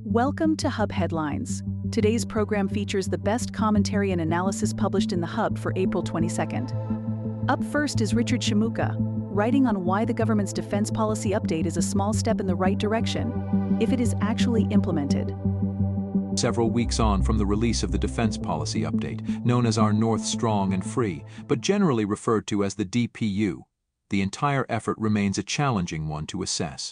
Welcome to Hub Headlines. Today's program features the best commentary and analysis published in the Hub for April 22nd. Up first is Richard Shimooka, writing on why the government's defense policy update is a small step in the right direction, if it is actually implemented. Several weeks on from the release of the Defense Policy Update, known as our North Strong and Free, but generally referred to as the DPU, the entire effort remains a challenging one to assess.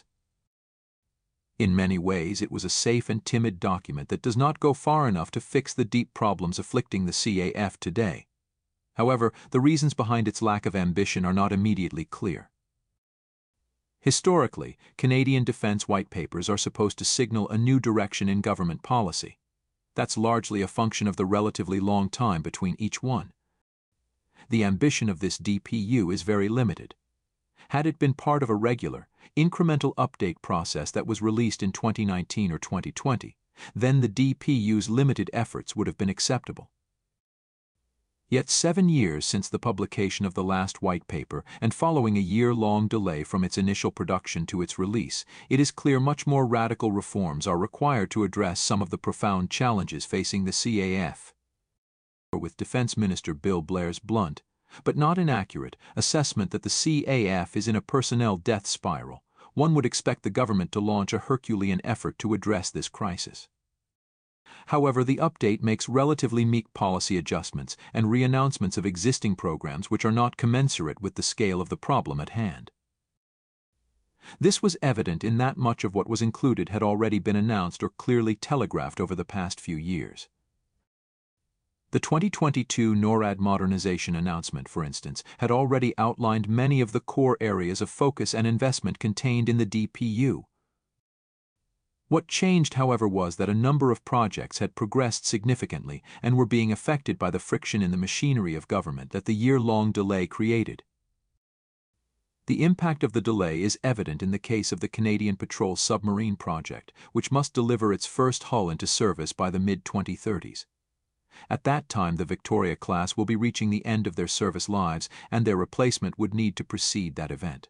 In many ways, it was a safe and timid document that does not go far enough to fix the deep problems afflicting the CAF today. However, the reasons behind its lack of ambition are not immediately clear. Historically, Canadian defense white papers are supposed to signal a new direction in government policy. That's largely a function of the relatively long time between each one. The ambition of this DPU is very limited. Had it been part of a regular, incremental update process that was released in 2019 or 2020, then the DPU's limited efforts would have been acceptable. Yet 7 years since the publication of the last white paper, and following a year-long delay from its initial production to its release, it is clear much more radical reforms are required to address some of the profound challenges facing the CAF. With Defense Minister Bill Blair's blunt, but not inaccurate, assessment that the CAF is in a personnel death spiral, one would expect the government to launch a Herculean effort to address this crisis. However, the update makes relatively meek policy adjustments and re-announcements of existing programs which are not commensurate with the scale of the problem at hand. This was evident in that much of what was included had already been announced or clearly telegraphed over the past few years. The 2022 NORAD modernization announcement, for instance, had already outlined many of the core areas of focus and investment contained in the DPU. What changed, however, was that a number of projects had progressed significantly and were being affected by the friction in the machinery of government that the year-long delay created. The impact of the delay is evident in the case of the Canadian Patrol submarine project, which must deliver its first hull into service by the mid-2030s. At that time, the Victoria-class will be reaching the end of their service lives, and their replacement would need to precede that event.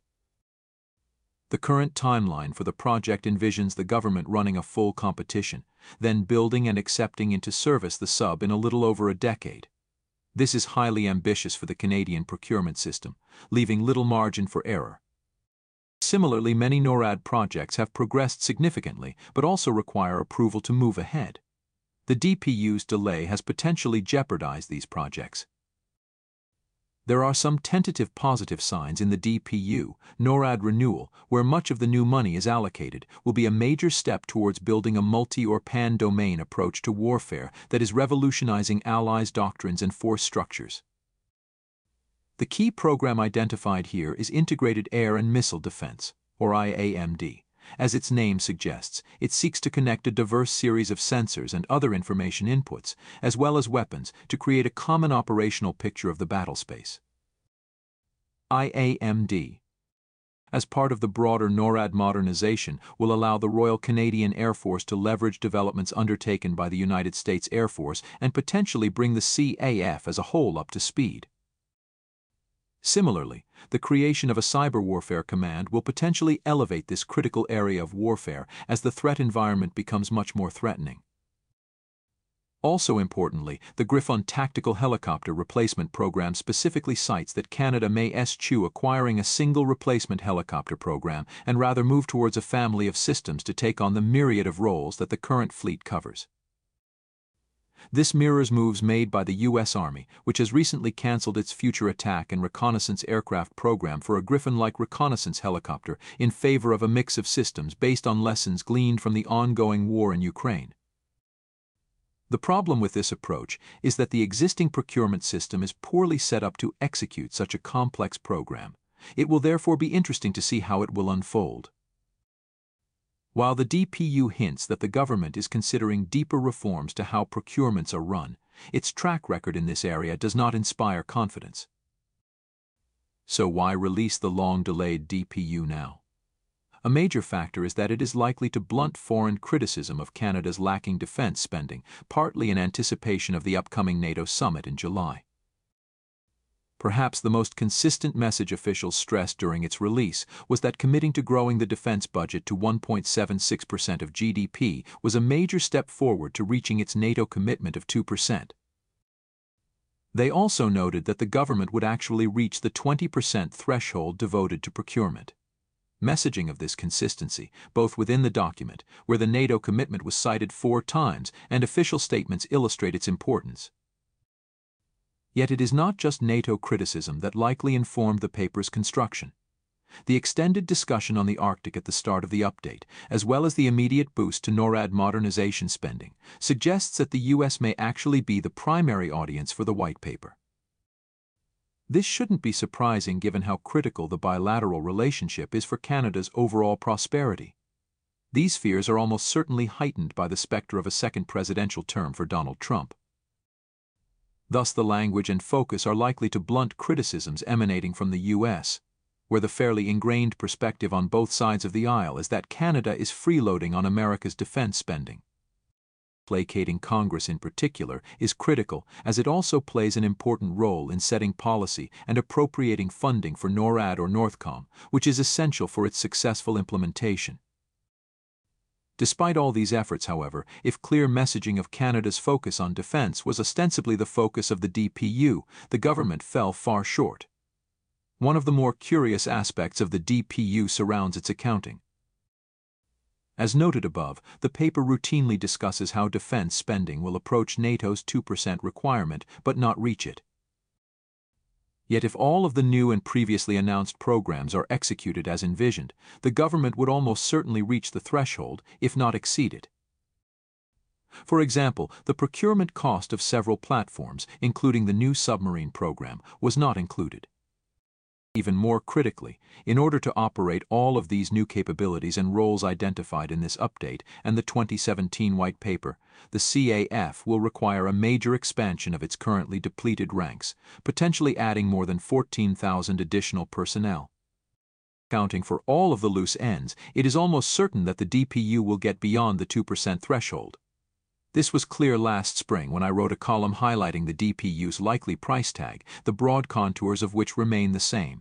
The current timeline for the project envisions the government running a full competition, then building and accepting into service the sub in a little over a decade. This is highly ambitious for the Canadian procurement system, leaving little margin for error. Similarly, many NORAD projects have progressed significantly, but also require approval to move ahead. The DPU's delay has potentially jeopardized these projects. There are some tentative positive signs in the DPU. NORAD renewal, where much of the new money is allocated, will be a major step towards building a multi- or pan-domain approach to warfare that is revolutionizing Allies' doctrines and force structures. The key program identified here is Integrated Air and Missile Defense, or IAMD. As its name suggests, it seeks to connect a diverse series of sensors and other information inputs, as well as weapons, to create a common operational picture of the battlespace. IAMD, as part of the broader NORAD modernization, will allow the Royal Canadian Air Force to leverage developments undertaken by the United States Air Force and potentially bring the CAF as a whole up to speed. Similarly, the creation of a cyber warfare command will potentially elevate this critical area of warfare as the threat environment becomes much more threatening. Also importantly, the Griffon tactical helicopter replacement program specifically cites that Canada may eschew acquiring a single replacement helicopter program and rather move towards a family of systems to take on the myriad of roles that the current fleet covers. This mirrors moves made by the U.S. Army, which has recently canceled its Future Attack and Reconnaissance Aircraft program for a Griffon-like reconnaissance helicopter in favor of a mix of systems based on lessons gleaned from the ongoing war in Ukraine. The problem with this approach is that the existing procurement system is poorly set up to execute such a complex program. It will therefore be interesting to see how it will unfold. While the DPU hints that the government is considering deeper reforms to how procurements are run, its track record in this area does not inspire confidence. So why release the long-delayed DPU now? A major factor is that it is likely to blunt foreign criticism of Canada's lacking defense spending, partly in anticipation of the upcoming NATO summit in July. Perhaps the most consistent message officials stressed during its release was that committing to growing the defense budget to 1.76% of GDP was a major step forward to reaching its NATO commitment of 2%. They also noted that the government would actually reach the 20% threshold devoted to procurement. Messaging of this consistency, both within the document, where the NATO commitment was cited 4 times, and official statements illustrate its importance. Yet it is not just NATO criticism that likely informed the paper's construction. The extended discussion on the Arctic at the start of the update, as well as the immediate boost to NORAD modernization spending, suggests that the U.S. may actually be the primary audience for the White Paper. This shouldn't be surprising given how critical the bilateral relationship is for Canada's overall prosperity. These fears are almost certainly heightened by the specter of a second presidential term for Donald Trump. Thus, the language and focus are likely to blunt criticisms emanating from the U.S., where the fairly ingrained perspective on both sides of the aisle is that Canada is freeloading on America's defense spending. Placating Congress in particular is critical, as it also plays an important role in setting policy and appropriating funding for NORAD or NORTHCOM, which is essential for its successful implementation. Despite all these efforts, however, if clear messaging of Canada's focus on defense was ostensibly the focus of the DPU, the government fell far short. One of the more curious aspects of the DPU surrounds its accounting. As noted above, the paper routinely discusses how defense spending will approach NATO's 2% requirement but not reach it. Yet if all of the new and previously announced programs are executed as envisioned, the government would almost certainly reach the threshold, if not exceed it. For example, the procurement cost of several platforms, including the new submarine program, was not included. Even more critically, in order to operate all of these new capabilities and roles identified in this update and the 2017 White Paper, the CAF will require a major expansion of its currently depleted ranks, potentially adding more than 14,000 additional personnel. Accounting for all of the loose ends, it is almost certain that the DPU will get beyond the 2% threshold. This was clear last spring when I wrote a column highlighting the DPU's likely price tag, the broad contours of which remain the same.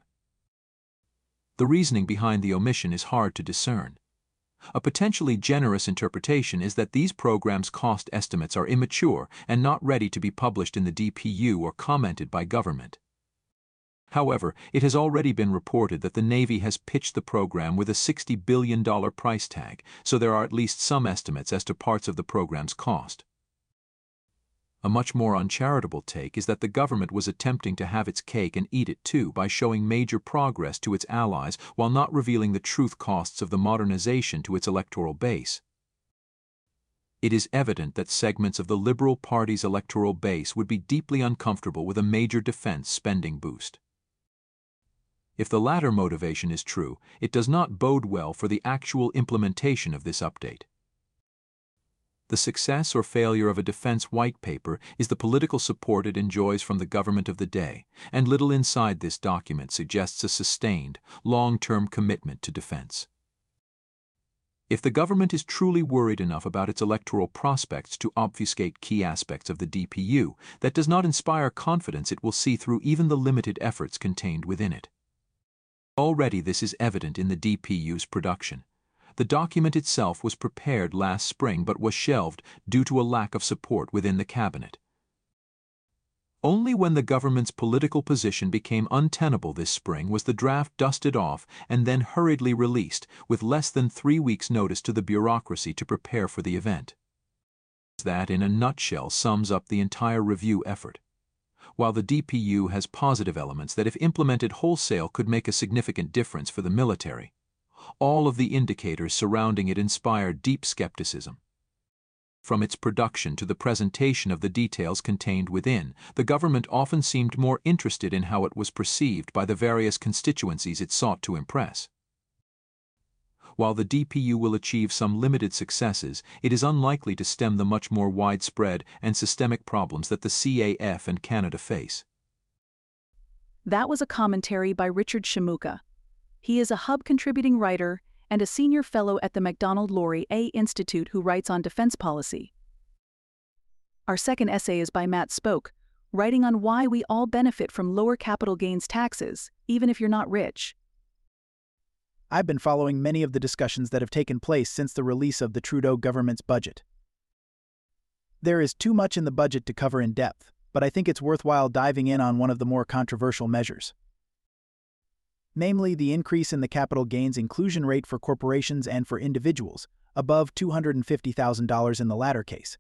The reasoning behind the omission is hard to discern. A potentially generous interpretation is that these programs' cost estimates are immature and not ready to be published in the DPU or commented by government. However, it has already been reported that the Navy has pitched the program with a $60 billion price tag, so there are at least some estimates as to parts of the program's cost. A much more uncharitable take is that the government was attempting to have its cake and eat it too by showing major progress to its allies while not revealing the truth costs of the modernization to its electoral base. It is evident that segments of the Liberal Party's electoral base would be deeply uncomfortable with a major defense spending boost. If the latter motivation is true, it does not bode well for the actual implementation of this update. The success or failure of a defense white paper is the political support it enjoys from the government of the day, and little inside this document suggests a sustained, long-term commitment to defense. If the government is truly worried enough about its electoral prospects to obfuscate key aspects of the DPU, that does not inspire confidence it will see through even the limited efforts contained within it. Already this is evident in the DPU's production. The document itself was prepared last spring but was shelved due to a lack of support within the cabinet. Only when the government's political position became untenable this spring was the draft dusted off and then hurriedly released, with less than 3 weeks' notice to the bureaucracy to prepare for the event. That, in a nutshell, sums up the entire review effort. While the DPU has positive elements that, if implemented wholesale, could make a significant difference for the military, all of the indicators surrounding it inspire deep skepticism. From its production to the presentation of the details contained within, the government often seemed more interested in how it was perceived by the various constituencies it sought to impress. While the DPU will achieve some limited successes, it is unlikely to stem the much more widespread and systemic problems that the CAF and Canada face. That was a commentary by Richard Shimooka. He is a Hub contributing writer and a senior fellow at the Macdonald-Laurier Institute who writes on defense policy. Our second essay is by Matt Spoke, writing on why we all benefit from lower capital gains taxes, even if you're not rich. I've been following many of the discussions that have taken place since the release of the Trudeau government's budget. There is too much in the budget to cover in depth, but I think it's worthwhile diving in on one of the more controversial measures. Namely, the increase in the capital gains inclusion rate for corporations and for individuals, above $250,000 in the latter case.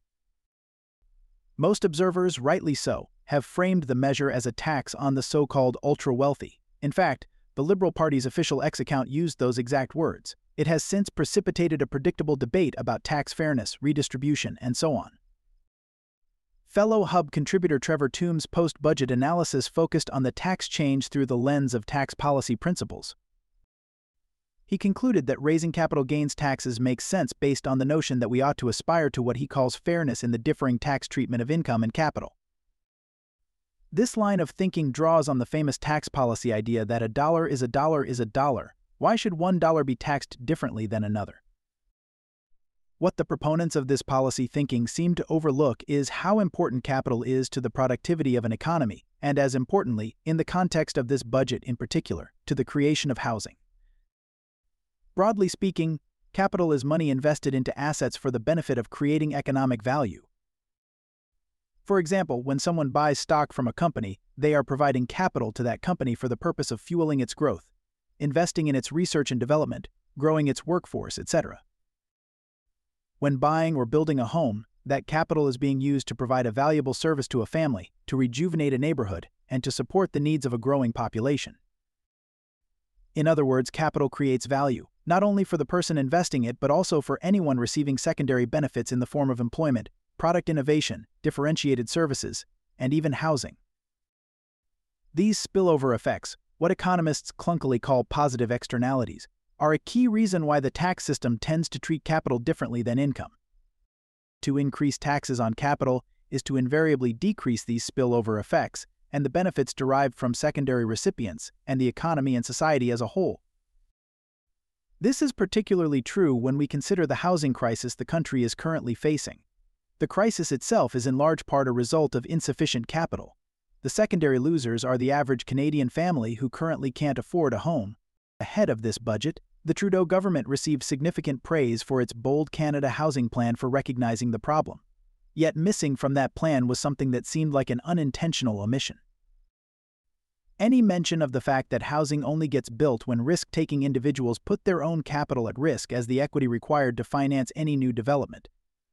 Most observers, rightly so, have framed the measure as a tax on the so-called ultra-wealthy. In fact, the Liberal Party's official X account used those exact words. It has since precipitated a predictable debate about tax fairness, redistribution, and so on. Fellow Hub contributor Trevor Toombs' post-budget analysis focused on the tax change through the lens of tax policy principles. He concluded that raising capital gains taxes makes sense based on the notion that we ought to aspire to what he calls fairness in the differing tax treatment of income and capital. This line of thinking draws on the famous tax policy idea that a dollar is a dollar is a dollar. Why should $1 be taxed differently than another? What the proponents of this policy thinking seem to overlook is how important capital is to the productivity of an economy, and as importantly, in the context of this budget in particular, to the creation of housing. Broadly speaking, capital is money invested into assets for the benefit of creating economic value. For example, when someone buys stock from a company, they are providing capital to that company for the purpose of fueling its growth, investing in its research and development, growing its workforce, etc. When buying or building a home, that capital is being used to provide a valuable service to a family, to rejuvenate a neighborhood, and to support the needs of a growing population. In other words, capital creates value, not only for the person investing it but also for anyone receiving secondary benefits in the form of employment, product innovation, differentiated services, and even housing. These spillover effects, what economists clunkily call positive externalities, are a key reason why the tax system tends to treat capital differently than income. To increase taxes on capital is to invariably decrease these spillover effects and the benefits derived from secondary recipients and the economy and society as a whole. This is particularly true when we consider the housing crisis the country is currently facing. The crisis itself is in large part a result of insufficient capital. The secondary losers are the average Canadian family who currently can't afford a home. Ahead of this budget, the Trudeau government received significant praise for its Bold Canada housing plan for recognizing the problem. Yet missing from that plan was something that seemed like an unintentional omission. Any mention of the fact that housing only gets built when risk-taking individuals put their own capital at risk as the equity required to finance any new development.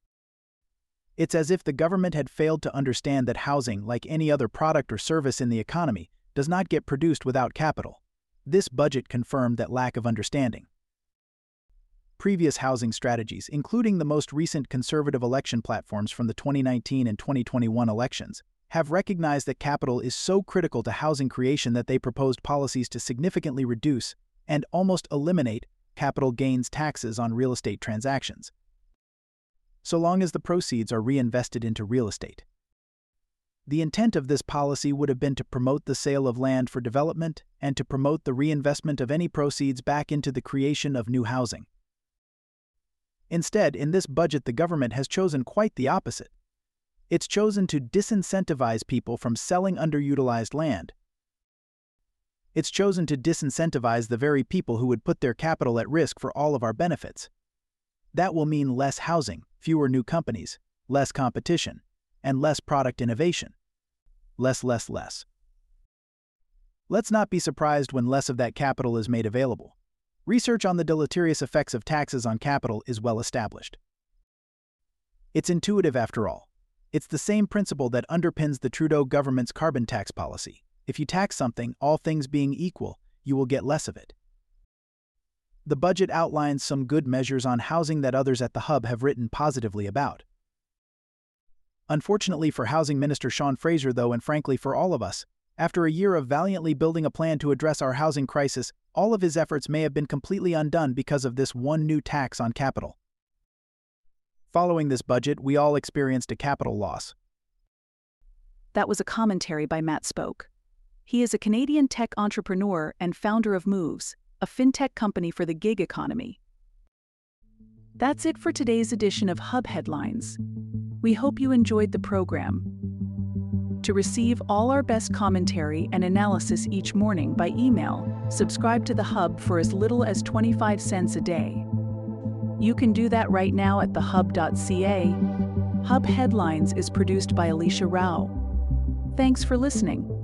It's as if the government had failed to understand that housing, like any other product or service in the economy, does not get produced without capital. This budget confirmed that lack of understanding. Previous housing strategies, including the most recent Conservative election platforms from the 2019 and 2021 elections, have recognized that capital is so critical to housing creation that they proposed policies to significantly reduce and almost eliminate capital gains taxes on real estate transactions, so long as the proceeds are reinvested into real estate. The intent of this policy would have been to promote the sale of land for development and to promote the reinvestment of any proceeds back into the creation of new housing. Instead, in this budget, the government has chosen quite the opposite. It's chosen to disincentivize people from selling underutilized land. It's chosen to disincentivize the very people who would put their capital at risk for all of our benefits. That will mean less housing, fewer new companies, less competition, and less product innovation. Less. Let's not be surprised when less of that capital is made available. Research on the deleterious effects of taxes on capital is well established. It's intuitive after all. It's the same principle that underpins the Trudeau government's carbon tax policy. If you tax something, all things being equal, you will get less of it. The budget outlines some good measures on housing that others at the Hub have written positively about. Unfortunately for Housing Minister Sean Fraser, though, and frankly for all of us, after a year of valiantly building a plan to address our housing crisis, all of his efforts may have been completely undone because of this one new tax on capital. Following this budget, we all experienced a capital loss. That was a commentary by Matt Spoke. He is a Canadian tech entrepreneur and founder of Moves, a fintech company for the gig economy. That's it for today's edition of Hub Headlines. We hope you enjoyed the program. To receive all our best commentary and analysis each morning by email, subscribe to The Hub for as little as 25 cents a day. You can do that right now at thehub.ca. Hub Headlines is produced by Alicia Rao. Thanks for listening.